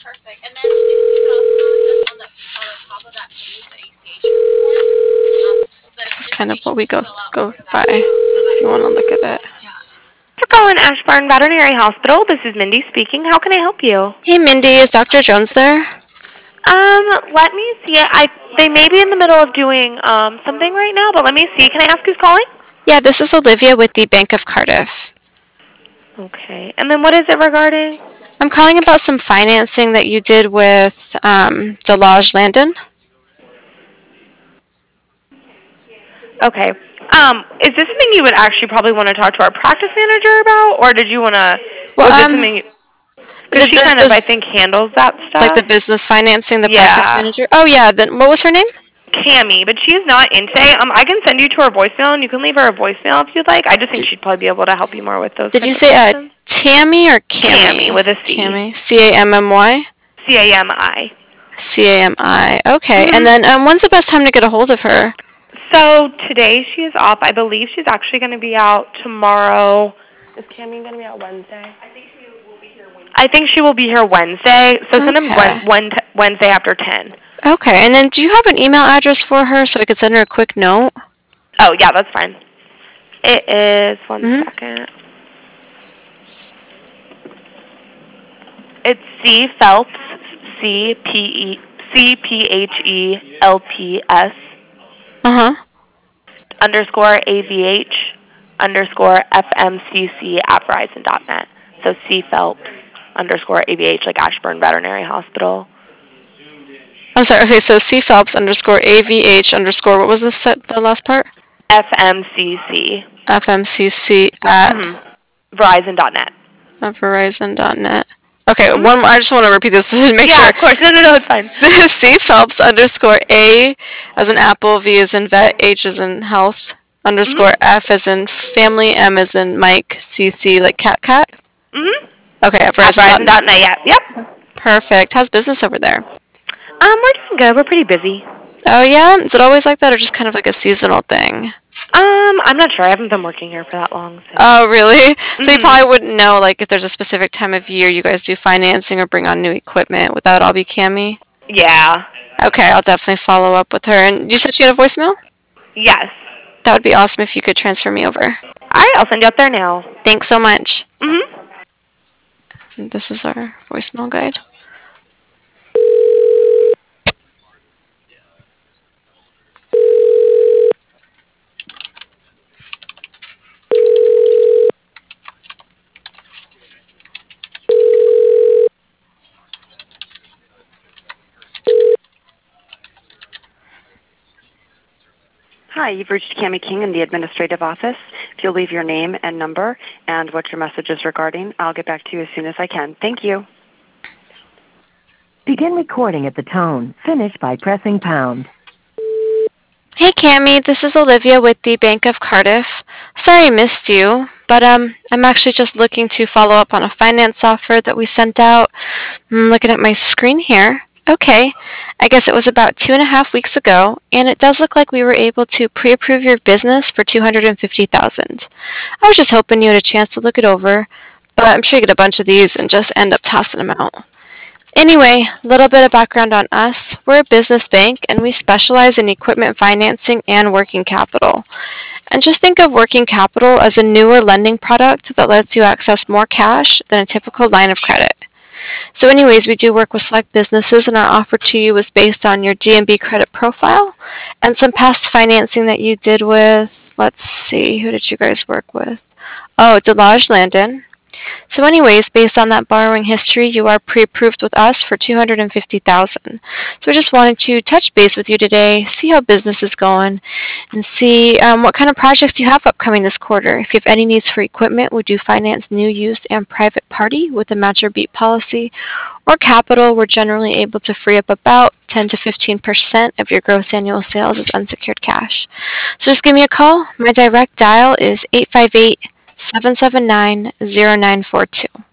Perfect. And then if you could also just on the top of that page, the ACH report. That's kind of what we go by. If you want to look at it. For calling Ashburn Veterinary Hospital, this is Mindy speaking. How can I help you? Hey, Mindy, is Dr. Jones there? Let me see. They may be in the middle of doing something right now, but let me see. Can I ask who's calling? Yeah, this is Olivia with the Bank of Cardiff. Okay. And then what is it regarding? I'm calling about some financing that you did with Delage Landon. Okay. Is this something you would actually probably want to talk to our practice manager about, or did you want to? Well, was it something? Because she kind of, I think, handles that stuff. Like the business financing, the practice manager. Oh yeah. Then what was her name? Cammy, but she is not in today. I can send you to her voicemail, and you can leave her a voicemail if you'd like. I just think she'd probably be able to help you more with those. Did you say Tammy or Cammy? Cammy with a C. Cammy. C-A-M-M-Y? C-A-M-I. C-A-M-I. Okay. And then when's the best time to get a hold of her? So today she is off. I believe she's actually going to be out tomorrow. Is Cammy going to be out Wednesday? I think she will be here Wednesday. So send them Wednesday after 10. Okay. And then do you have an email address for her so I could send her a quick note? Oh, yeah, that's fine. It is, one second. It's C Phelps, C-P-H-E-L-P-S. _ AVH _ FMCC at Verizon.net. So C Phelps _ AVH, like Ashburn Veterinary Hospital. I'm sorry. Okay, so C Phelps _ AVH _ what was the last part? FMCC. FMCC at Verizon.net. At Verizon.net. Okay, one more. I just want to repeat this to make sure. Yeah, of course. No, it's fine. C Phelps _ A as in apple, V as in vet, H as in health, _ F as in family, M as in Mike, CC like cat. Okay, at Verizon.net. Yeah. Yep. Perfect. How's business over there? We're doing good. We're pretty busy. Oh yeah? Is it always like that, or just kind of like a seasonal thing? I'm not sure. I haven't been working here for that long. So. Oh, really? So you probably wouldn't know, like, if there's a specific time of year you guys do financing or bring on new equipment. Would that all be Cammy? Yeah. Okay, I'll definitely follow up with her. And you said she had a voicemail? Yes. That would be awesome if you could transfer me over. All right, I'll send you up there now. Thanks so much. This is our voicemail guide. Hi, you've reached Cammy King in the administrative office. If you'll leave your name and number and what your message is regarding, I'll get back to you as soon as I can. Thank you. Begin recording at the tone. Finish by pressing pound. Hey Cammy, this is Olivia with the Bank of Cardiff. Sorry I missed you, but I'm actually just looking to follow up on a finance offer that we sent out. I'm looking at my screen here. Okay, I guess it was about 2.5 weeks ago, and it does look like we were able to pre-approve your business for $250,000. I was just hoping you had a chance to look it over, but I'm sure you get a bunch of these and just end up tossing them out. Anyway, a little bit of background on us. We're a business bank, and we specialize in equipment financing and working capital. And just think of working capital as a newer lending product that lets you access more cash than a typical line of credit. So anyways, we do work with select businesses, and our offer to you was based on your DNB credit profile and some past financing that you did with, let's see, who did you guys work with? Oh, Delage Landon. So anyways, based on that borrowing history, you are pre-approved with us for $250,000. So I just wanted to touch base with you today, see how business is going, and see what kind of projects you have upcoming this quarter. If you have any needs for equipment, we do finance new, used, and private party with a match or beat policy. Or capital, we're generally able to free up about 10 to 15% of your gross annual sales as unsecured cash. So just give me a call. My direct dial is 858-779-0942.